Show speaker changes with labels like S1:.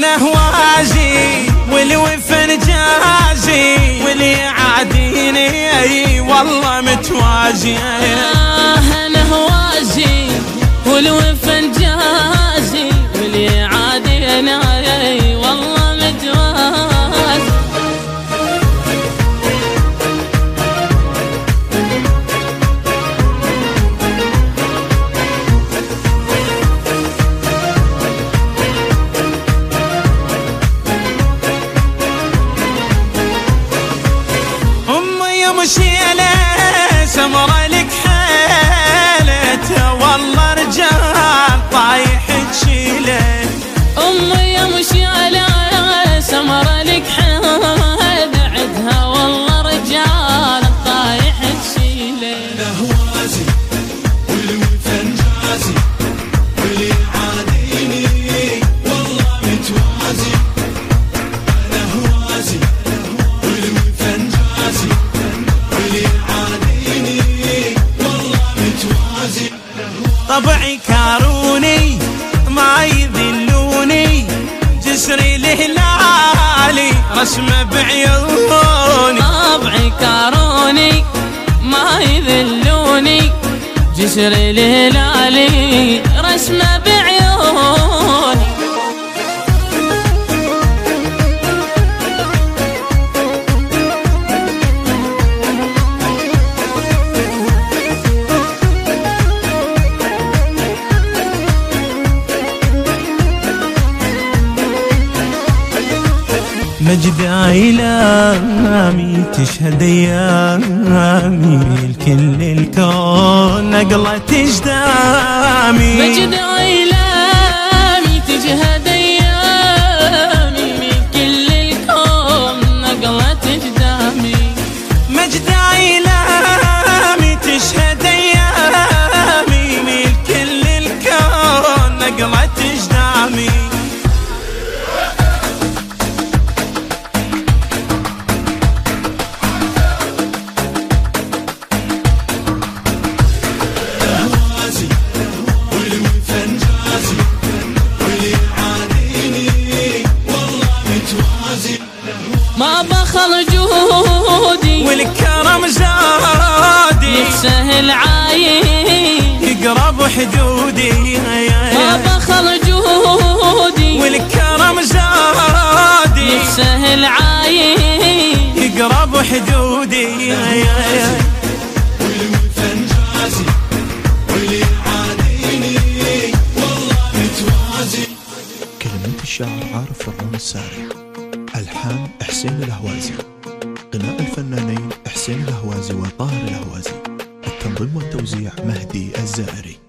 S1: نهوازي والوفن جازي واللي يعاديني اي والله متوازي.
S2: نهوازي والوفن جازي واللي يعاديني اي والله متوازي.
S1: مشيلة سمرة لك حيلتها والله رجال طايح تشيله.
S2: أمي يا مشيلة سمرة لك حيلتها والله رجال طايح تشيله.
S1: نهوازي والوفن جازي واللي يعاديني والله متوازي. نهوازي والوفن جازي طبعي كاروني ما يذلوني جسري الهلالي رسمه بعيوني.
S2: طبعي كاروني ما يذلوني جسري الهلالي رسمه بعيوني.
S1: مجد أيلامي تشهد أيامي الكل الكون نقلة أجدامي.
S2: مجد أيلامي تشهد أيامي الكل الكون نقلة أجدامي.
S1: مجد أيلامي تشهد أيامي الكل الكون نقلة أجدامي.
S2: ما بخل جهودي
S1: والكرم زادي
S2: يسهل عايين
S1: يقرب حدودي.
S2: ما بخل جهودي
S1: والكرم زادي
S2: يسهل عايين
S1: يقرب حدودي. والوفن جازي واللي يعاديني والله متوازي.
S3: كلمات الشاعر عارف فرمان الساري، ألحان حسين الأهوازي، غناء الفنانين حسين الأهوازي وطاهر الأهوازي، التنظيم والتوزيع مهدي الزائري.